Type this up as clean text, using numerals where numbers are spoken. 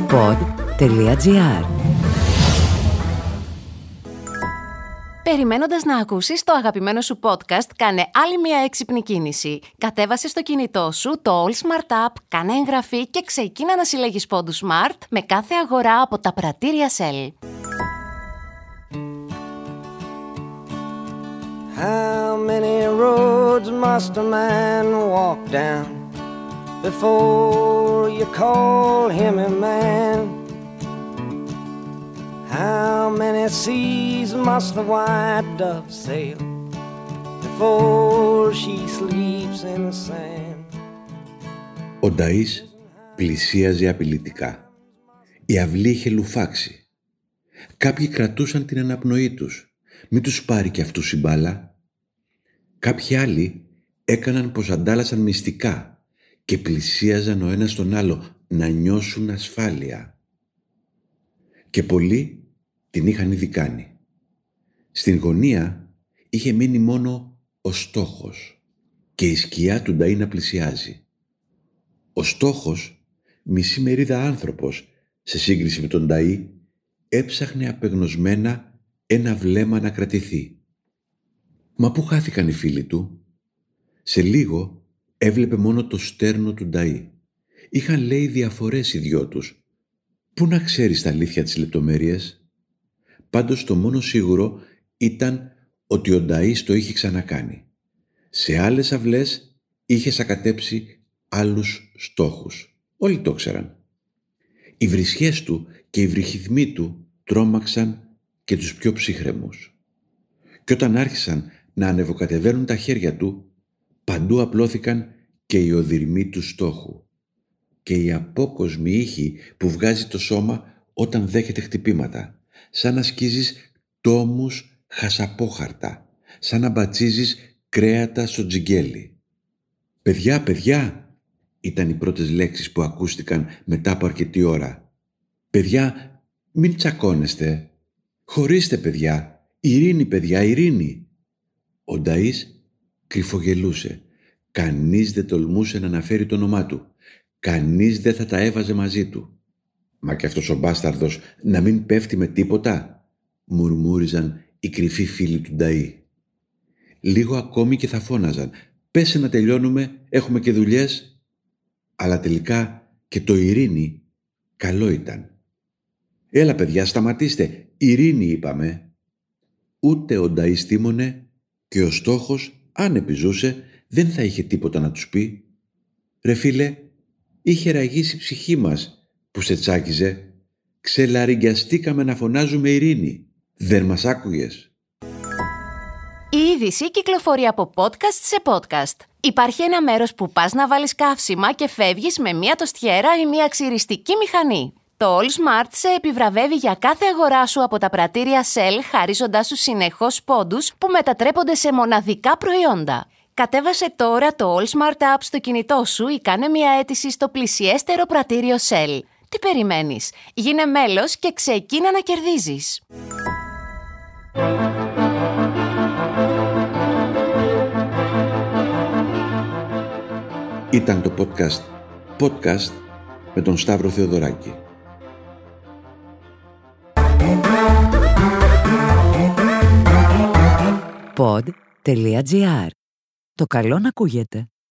Pod.gr. Περιμένοντας να ακούσεις το αγαπημένο σου podcast, κάνε άλλη μια έξυπνη κίνηση. Κατέβασε στο κινητό σου το All Smart App, κάνε εγγραφή και ξεκίνα να συλλέγεις πόντους Smart με κάθε αγορά από τα πρατήρια Shell. How many roads must a man walk down before you call him a man? How many seas must the white dove sail before she sleeps in the sand? Ο Νταΐς πλησίαζε απειλητικά. Η αυλή είχε λουφάξει. Κάποιοι κρατούσαν την αναπνοή τους. Μην τους πάρει κι αυτούς η μπάλα. Κάποιοι άλλοι έκαναν πως αντάλλασαν μυστικά και πλησίαζαν ο ένας τον άλλο να νιώσουν ασφάλεια. Και πολλοί την είχαν ήδη κάνει. Στην γωνία είχε μείνει μόνο ο στόχος και η σκιά του Νταΐ να πλησιάζει. Ο στόχος, μισή μερίδα άνθρωπος σε σύγκριση με τον Νταΐ, έψαχνε απεγνωσμένα ένα βλέμμα να κρατηθεί. Μα πού χάθηκαν οι φίλοι του? Σε λίγο έβλεπε μόνο το στέρνο του Νταΐ. Είχαν, λέει, διαφορές οι δυο τους. Πού να ξέρεις τα αλήθεια τις λεπτομέρειες? Πάντως το μόνο σίγουρο ήταν ότι ο Νταΐς το είχε ξανακάνει. Σε άλλες αυλές είχε σακατέψει άλλους στόχους. Όλοι το ξέραν. Οι βρισιές του και οι βρυχυθμοί του τρόμαξαν και τους πιο ψύχρεμους. Και όταν άρχισαν να ανεβοκατεβαίνουν τα χέρια του, παντού απλώθηκαν και οι οδυρμοί του στόχου και οι απόκοσμοι ήχοι που βγάζει το σώμα όταν δέχεται χτυπήματα, σαν να σκίζεις τόμους χασαπόχαρτα, σαν να μπατσίζεις κρέατα στο τζιγκέλι. «Παιδιά, παιδιά», ήταν οι πρώτες λέξεις που ακούστηκαν μετά από αρκετή ώρα. «Παιδιά, μην τσακώνεστε. Χωρίστε, παιδιά. Ειρήνη, παιδιά, ειρήνη». Ο Νταΐς κρυφογελούσε. Κανείς δεν τολμούσε να αναφέρει το όνομά του. Κανείς δεν θα τα έβαζε μαζί του. «Μα και αυτός ο μπάσταρδος να μην πέφτει με τίποτα», μουρμούριζαν οι κρυφοί φίλοι του Νταΐ. Λίγο ακόμη και θα φώναζαν «Πέσε να τελειώνουμε, έχουμε και δουλειές». Αλλά τελικά και το ειρήνη καλό ήταν. «Έλα, παιδιά, σταματήστε, ειρήνη είπαμε». Ούτε ο Νταΐς τίμωνε και ο στόχος, αν επιζούσε, δεν θα είχε τίποτα να τους πει. «Ρε φίλε, είχε ραγίσει η ψυχή μας που σε τσάκιζε. Ξελαριγκιαστήκαμε να φωνάζουμε ειρήνη. Δεν μας άκουγες?» Η είδηση κυκλοφορεί από podcast σε podcast. Υπάρχει ένα μέρος που πας να βάλεις καύσιμα και φεύγεις με μία τοστιέρα ή μία ξυριστική μηχανή. Το All Smart σε επιβραβεύει για κάθε αγορά σου από τα πρατήρια Shell, χαρίζοντάς σου συνεχώς πόντους που μετατρέπονται σε μοναδικά προϊόντα. Κατέβασε τώρα το All Smart App στο κινητό σου ή κάνε μια αίτηση στο πλησιέστερο πρατήριο Shell. Τι περιμένεις? Γίνε μέλος και ξεκίνα να κερδίζεις. Ήταν το podcast με τον Σταύρο Θεοδωράκη. Pod.gr. Το καλό να ακούγεται.